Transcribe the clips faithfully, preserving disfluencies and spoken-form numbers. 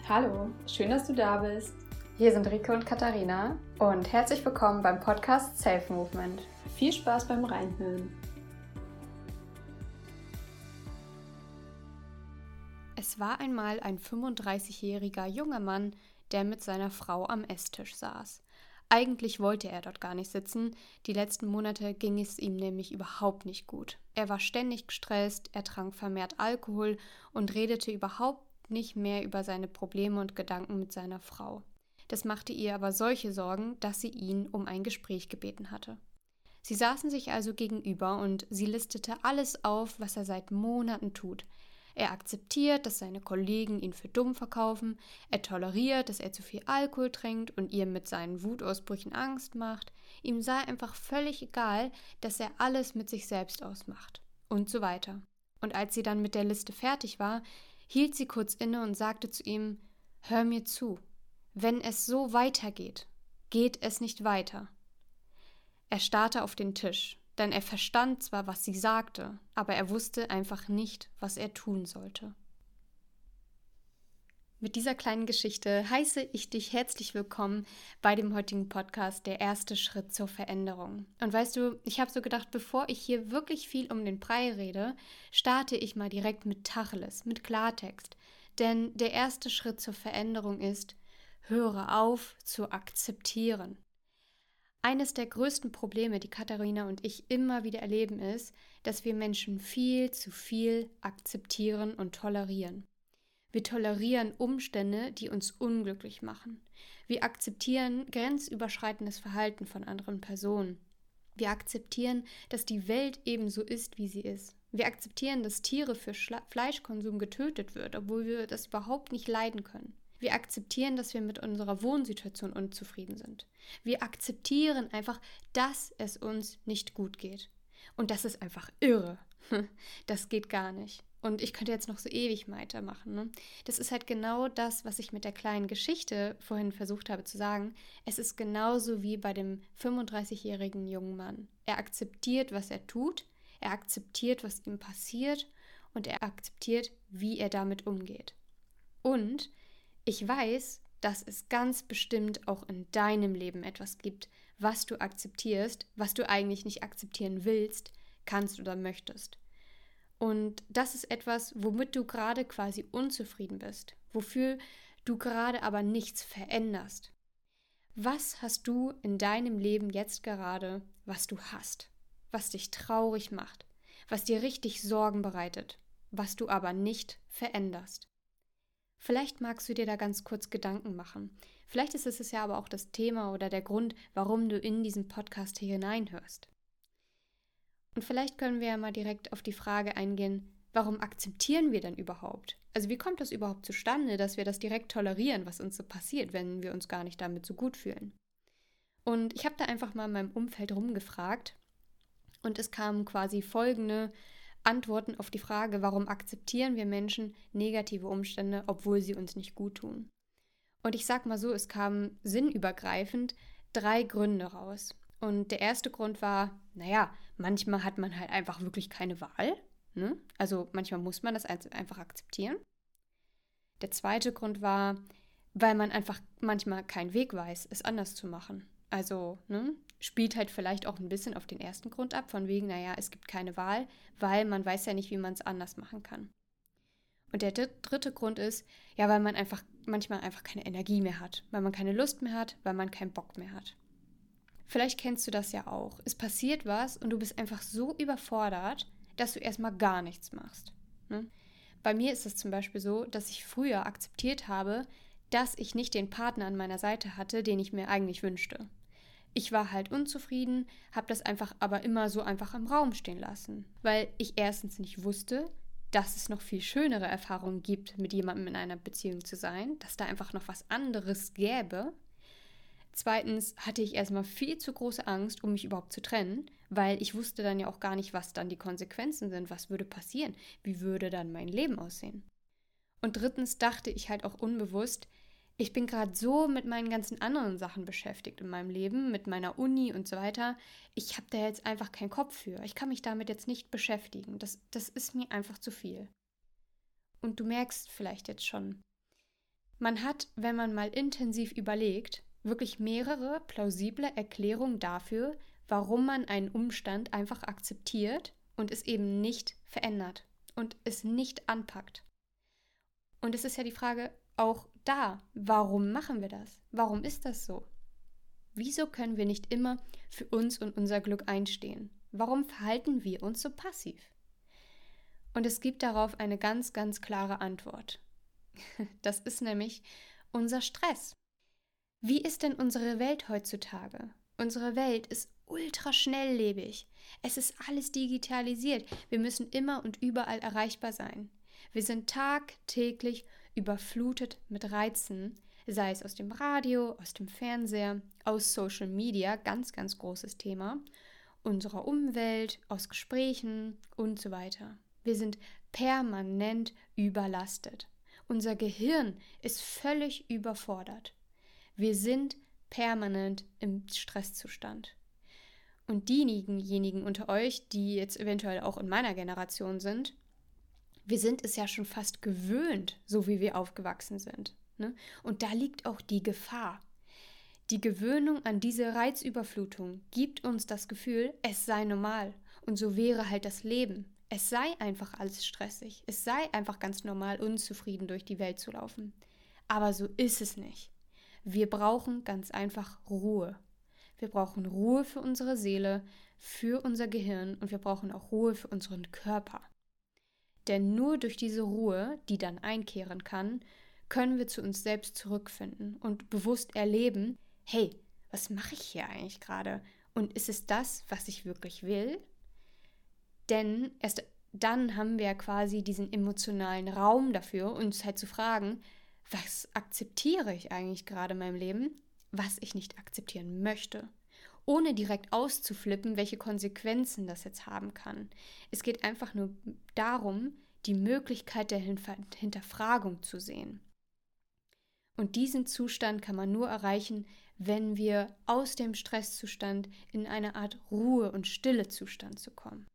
Hallo, schön, dass du da bist. Hier sind Rike und Katharina und herzlich willkommen beim Podcast Self Movement. Viel Spaß beim Reinhören. Es war einmal ein fünfunddreißigjähriger junger Mann, der mit seiner Frau am Esstisch saß. Eigentlich wollte er dort gar nicht sitzen, die letzten Monate ging es ihm nämlich überhaupt nicht gut. Er war ständig gestresst, er trank vermehrt Alkohol und redete überhaupt nicht mehr über seine Probleme und Gedanken mit seiner Frau. Das machte ihr aber solche Sorgen, dass sie ihn um ein Gespräch gebeten hatte. Sie saßen sich also gegenüber und sie listete alles auf, was er seit Monaten tut. Er akzeptiert, dass seine Kollegen ihn für dumm verkaufen, er toleriert, dass er zu viel Alkohol trinkt und ihr mit seinen Wutausbrüchen Angst macht. Ihm sei einfach völlig egal, dass er alles mit sich selbst ausmacht und so weiter. Und als sie dann mit der Liste fertig war, hielt sie kurz inne und sagte zu ihm: „Hör mir zu, wenn es so weitergeht, geht es nicht weiter." Er starrte auf den Tisch. Denn er verstand zwar, was sie sagte, aber er wusste einfach nicht, was er tun sollte. Mit dieser kleinen Geschichte heiße ich dich herzlich willkommen bei dem heutigen Podcast Der erste Schritt zur Veränderung. Und weißt du, ich habe so gedacht, bevor ich hier wirklich viel um den Brei rede, starte ich mal direkt mit Tacheles, mit Klartext. Denn der erste Schritt zur Veränderung ist: höre auf zu akzeptieren. Eines der größten Probleme, die Katharina und ich immer wieder erleben, ist, dass wir Menschen viel zu viel akzeptieren und tolerieren. Wir tolerieren Umstände, die uns unglücklich machen. Wir akzeptieren grenzüberschreitendes Verhalten von anderen Personen. Wir akzeptieren, dass die Welt ebenso ist, wie sie ist. Wir akzeptieren, dass Tiere für Schla- Fleischkonsum getötet wird, obwohl wir das überhaupt nicht leiden können. Wir akzeptieren, dass wir mit unserer Wohnsituation unzufrieden sind. Wir akzeptieren einfach, dass es uns nicht gut geht. Und das ist einfach irre. Das geht gar nicht. Und ich könnte jetzt noch so ewig weitermachen. Ne? Das ist halt genau das, was ich mit der kleinen Geschichte vorhin versucht habe zu sagen. Es ist genauso wie bei dem fünfunddreißigjährigen jungen Mann. Er akzeptiert, was er tut. Er akzeptiert, was ihm passiert. Und er akzeptiert, wie er damit umgeht. Und ich weiß, dass es ganz bestimmt auch in deinem Leben etwas gibt, was du akzeptierst, was du eigentlich nicht akzeptieren willst, kannst oder möchtest. Und das ist etwas, womit du gerade quasi unzufrieden bist, wofür du gerade aber nichts veränderst. Was hast du in deinem Leben jetzt gerade, was du hast, was dich traurig macht, was dir richtig Sorgen bereitet, was du aber nicht veränderst? Vielleicht magst du dir da ganz kurz Gedanken machen. Vielleicht ist es ja aber auch das Thema oder der Grund, warum du in diesen Podcast hier hineinhörst. Und vielleicht können wir ja mal direkt auf die Frage eingehen, warum akzeptieren wir denn überhaupt? Also wie kommt das überhaupt zustande, dass wir das direkt tolerieren, was uns so passiert, wenn wir uns gar nicht damit so gut fühlen? Und ich habe da einfach mal in meinem Umfeld rumgefragt und es kamen quasi folgende Antworten auf die Frage, warum akzeptieren wir Menschen negative Umstände, obwohl sie uns nicht gut tun. Und ich sag mal so, es kamen sinnübergreifend drei Gründe raus. Und der erste Grund war, naja, manchmal hat man halt einfach wirklich keine Wahl. Ne? Also manchmal muss man das einfach akzeptieren. Der zweite Grund war, weil man einfach manchmal keinen Weg weiß, es anders zu machen. Also, ne, spielt halt vielleicht auch ein bisschen auf den ersten Grund ab, von wegen, naja, es gibt keine Wahl, weil man weiß ja nicht, wie man es anders machen kann. Und der dritte Grund ist, ja, weil man einfach manchmal einfach keine Energie mehr hat, weil man keine Lust mehr hat, weil man keinen Bock mehr hat. Vielleicht kennst du das ja auch. Es passiert was und du bist einfach so überfordert, dass du erstmal gar nichts machst. Ne? Bei mir ist es zum Beispiel so, dass ich früher akzeptiert habe, dass ich nicht den Partner an meiner Seite hatte, den ich mir eigentlich wünschte. Ich war halt unzufrieden, habe das einfach aber immer so einfach im Raum stehen lassen, weil ich erstens nicht wusste, dass es noch viel schönere Erfahrungen gibt, mit jemandem in einer Beziehung zu sein, dass da einfach noch was anderes gäbe. Zweitens hatte ich erstmal viel zu große Angst, um mich überhaupt zu trennen, weil ich wusste dann ja auch gar nicht, was dann die Konsequenzen sind, was würde passieren, wie würde dann mein Leben aussehen. Und drittens dachte ich halt auch unbewusst, ich bin gerade so mit meinen ganzen anderen Sachen beschäftigt in meinem Leben, mit meiner Uni und so weiter. Ich habe da jetzt einfach keinen Kopf für. Ich kann mich damit jetzt nicht beschäftigen. Das, das ist mir einfach zu viel. Und du merkst vielleicht jetzt schon, Man hat, wenn man mal intensiv überlegt, wirklich mehrere plausible Erklärungen dafür, warum man einen Umstand einfach akzeptiert und es eben nicht verändert und es nicht anpackt. Und es ist ja die Frage auch da, warum machen wir das? Warum ist das so? Wieso können wir nicht immer für uns und unser Glück einstehen? Warum verhalten wir uns so passiv? Und es gibt darauf eine ganz, ganz klare Antwort. Das ist nämlich unser Stress. Wie ist denn unsere Welt heutzutage? Unsere Welt ist ultra schnelllebig. Es ist alles digitalisiert. Wir müssen immer und überall erreichbar sein. Wir sind tagtäglich überflutet mit Reizen, sei es aus dem Radio, aus dem Fernseher, aus Social Media, ganz, ganz großes Thema, unserer Umwelt, aus Gesprächen und so weiter. Wir sind permanent überlastet. Unser Gehirn ist völlig überfordert. Wir sind permanent im Stresszustand. Und diejenigen unter euch, die jetzt eventuell auch in meiner Generation sind, wir sind es ja schon fast gewöhnt, so wie wir aufgewachsen sind. Ne? Und da liegt auch die Gefahr. Die Gewöhnung an diese Reizüberflutung gibt uns das Gefühl, es sei normal. Und so wäre halt das Leben. Es sei einfach alles stressig. Es sei einfach ganz normal, unzufrieden durch die Welt zu laufen. Aber so ist es nicht. Wir brauchen ganz einfach Ruhe. Wir brauchen Ruhe für unsere Seele, für unser Gehirn und wir brauchen auch Ruhe für unseren Körper. Denn nur durch diese Ruhe, die dann einkehren kann, können wir zu uns selbst zurückfinden und bewusst erleben, hey, was mache ich hier eigentlich gerade? Und ist es das, was ich wirklich will? Denn erst dann haben wir quasi diesen emotionalen Raum dafür, uns halt zu fragen, was akzeptiere ich eigentlich gerade in meinem Leben, was ich nicht akzeptieren möchte, ohne direkt auszuflippen, welche Konsequenzen das jetzt haben kann. Es geht einfach nur darum, die Möglichkeit der Hinterfragung zu sehen. Und diesen Zustand kann man nur erreichen, wenn wir aus dem Stresszustand in eine Art Ruhe- und Stillezustand zu kommen.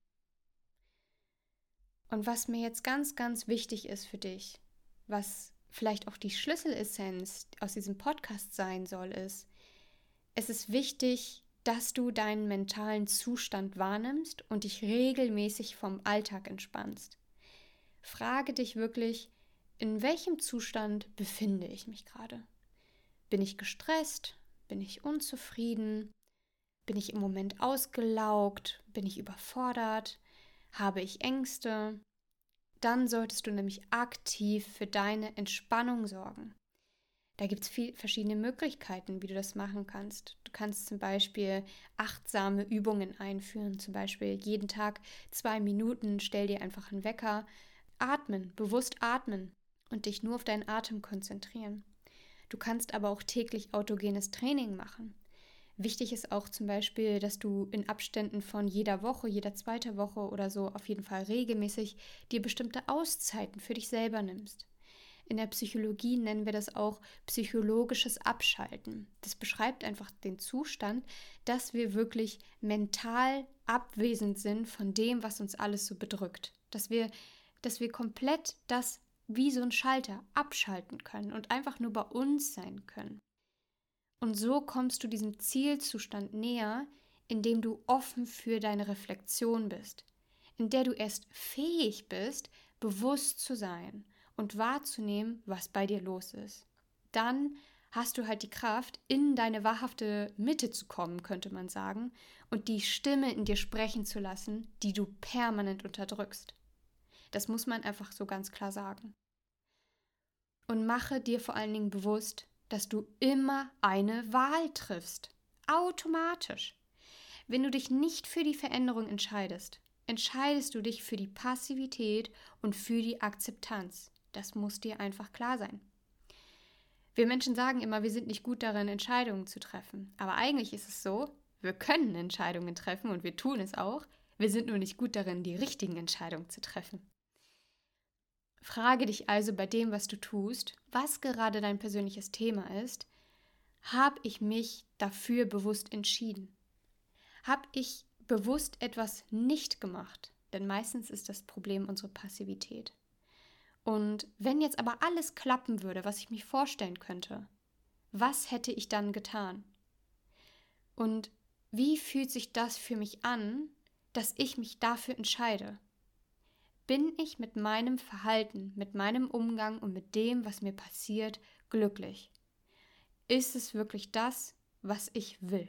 Und was mir jetzt ganz, ganz wichtig ist für dich, was vielleicht auch die Schlüsselessenz aus diesem Podcast sein soll, ist, es ist wichtig, dass du deinen mentalen Zustand wahrnimmst und dich regelmäßig vom Alltag entspannst. Frage dich wirklich, in welchem Zustand befinde ich mich gerade? Bin ich gestresst? Bin ich unzufrieden? Bin ich im Moment ausgelaugt? Bin ich überfordert? Habe ich Ängste? Dann solltest du nämlich aktiv für deine Entspannung sorgen. Da gibt es viele verschiedene Möglichkeiten, wie du das machen kannst. Du kannst zum Beispiel achtsame Übungen einführen, zum Beispiel jeden Tag zwei Minuten, stell dir einfach einen Wecker, atmen, bewusst atmen und dich nur auf deinen Atem konzentrieren. Du kannst aber auch täglich autogenes Training machen. Wichtig ist auch zum Beispiel, dass du in Abständen von jeder Woche, jeder zweite Woche oder so auf jeden Fall regelmäßig dir bestimmte Auszeiten für dich selber nimmst. In der Psychologie nennen wir das auch psychologisches Abschalten. Das beschreibt einfach den Zustand, dass wir wirklich mental abwesend sind von dem, was uns alles so bedrückt. Dass wir, dass wir komplett das wie so ein Schalter abschalten können und einfach nur bei uns sein können. Und so kommst du diesem Zielzustand näher, indem du offen für deine Reflexion bist, in der du erst fähig bist, bewusst zu sein und wahrzunehmen, was bei dir los ist. Dann hast du halt die Kraft, in deine wahrhafte Mitte zu kommen, könnte man sagen, und die Stimme in dir sprechen zu lassen, die du permanent unterdrückst. Das muss man einfach so ganz klar sagen. Und mache dir vor allen Dingen bewusst, dass du immer eine Wahl triffst. Automatisch. Wenn du dich nicht für die Veränderung entscheidest, entscheidest du dich für die Passivität und für die Akzeptanz. Das muss dir einfach klar sein. Wir Menschen sagen immer, wir sind nicht gut darin, Entscheidungen zu treffen. Aber eigentlich ist es so, wir können Entscheidungen treffen und wir tun es auch. Wir sind nur nicht gut darin, die richtigen Entscheidungen zu treffen. Frage dich also bei dem, was du tust, was gerade dein persönliches Thema ist, habe ich mich dafür bewusst entschieden? Habe ich bewusst etwas nicht gemacht? Denn meistens ist das Problem unsere Passivität. Und wenn jetzt aber alles klappen würde, was ich mir vorstellen könnte, was hätte ich dann getan? Und wie fühlt sich das für mich an, dass ich mich dafür entscheide? Bin ich mit meinem Verhalten, mit meinem Umgang und mit dem, was mir passiert, glücklich? Ist es wirklich das, was ich will?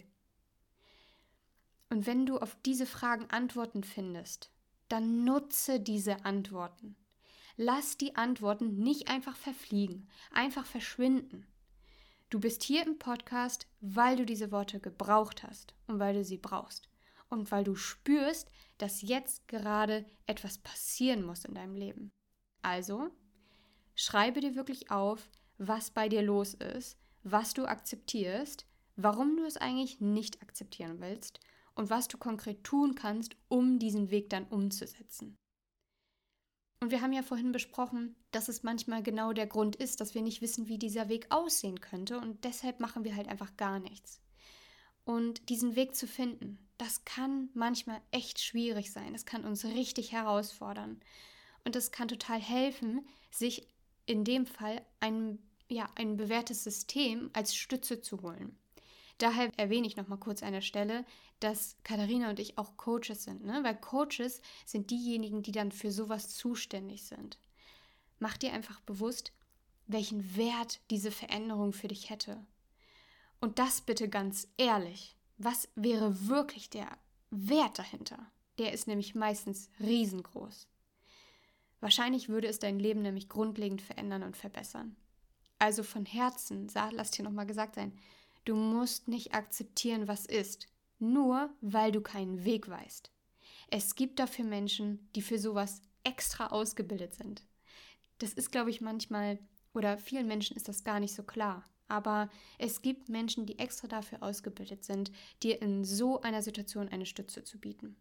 Und wenn du auf diese Fragen Antworten findest, dann nutze diese Antworten. Lass die Antworten nicht einfach verfliegen, einfach verschwinden. Du bist hier im Podcast, weil du diese Worte gebraucht hast und weil du sie brauchst. Und weil du spürst, dass jetzt gerade etwas passieren muss in deinem Leben. Also, schreibe dir wirklich auf, was bei dir los ist, was du akzeptierst, warum du es eigentlich nicht akzeptieren willst und was du konkret tun kannst, um diesen Weg dann umzusetzen. Und wir haben ja vorhin besprochen, dass es manchmal genau der Grund ist, dass wir nicht wissen, wie dieser Weg aussehen könnte und deshalb machen wir halt einfach gar nichts. Und diesen Weg zu finden, das kann manchmal echt schwierig sein. Das kann uns richtig herausfordern. Und das kann total helfen, sich in dem Fall ein, ja, ein bewährtes System als Stütze zu holen. Daher erwähne ich nochmal kurz an der Stelle, dass Katharina und ich auch Coaches sind, ne? Weil Coaches sind diejenigen, die dann für sowas zuständig sind. Mach dir einfach bewusst, welchen Wert diese Veränderung für dich hätte. Und das bitte ganz ehrlich. Was wäre wirklich der Wert dahinter? Der ist nämlich meistens riesengroß. Wahrscheinlich würde es dein Leben nämlich grundlegend verändern und verbessern. Also von Herzen, lass dir nochmal gesagt sein, du musst nicht akzeptieren, was ist, nur weil du keinen Weg weißt. Es gibt dafür Menschen, die für sowas extra ausgebildet sind. Das ist, glaube ich, manchmal, oder vielen Menschen ist das gar nicht so klar. Aber es gibt Menschen, die extra dafür ausgebildet sind, dir in so einer Situation eine Stütze zu bieten.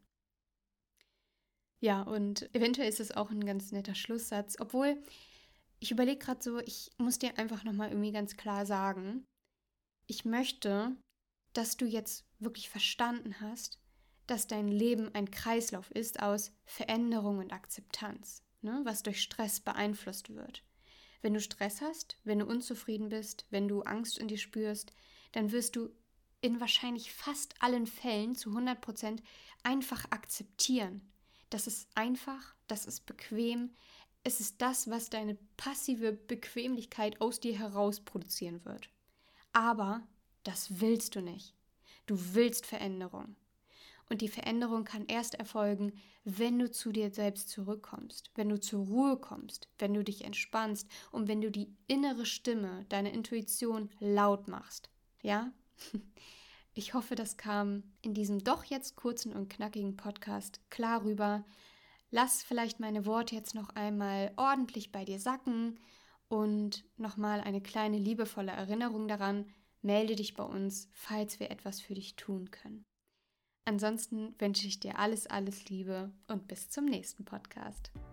Ja, und eventuell ist es auch ein ganz netter Schlusssatz, obwohl ich überlege gerade so, ich muss dir einfach nochmal irgendwie ganz klar sagen, ich möchte, dass du jetzt wirklich verstanden hast, dass dein Leben ein Kreislauf ist aus Veränderung und Akzeptanz, ne, was durch Stress beeinflusst wird. Wenn du Stress hast, wenn du unzufrieden bist, wenn du Angst in dir spürst, dann wirst du in wahrscheinlich fast allen Fällen zu hundert Prozent einfach akzeptieren. Das ist einfach, das ist bequem, es ist das, was deine passive Bequemlichkeit aus dir heraus produzieren wird. Aber das willst du nicht. Du willst Veränderung. Und die Veränderung kann erst erfolgen, wenn du zu dir selbst zurückkommst, wenn du zur Ruhe kommst, wenn du dich entspannst und wenn du die innere Stimme, deine Intuition laut machst. Ja? Ich hoffe, das kam in diesem doch jetzt kurzen und knackigen Podcast klar rüber. Lass vielleicht meine Worte jetzt noch einmal ordentlich bei dir sacken und nochmal eine kleine liebevolle Erinnerung daran, melde dich bei uns, falls wir etwas für dich tun können. Ansonsten wünsche ich dir alles, alles Liebe und bis zum nächsten Podcast.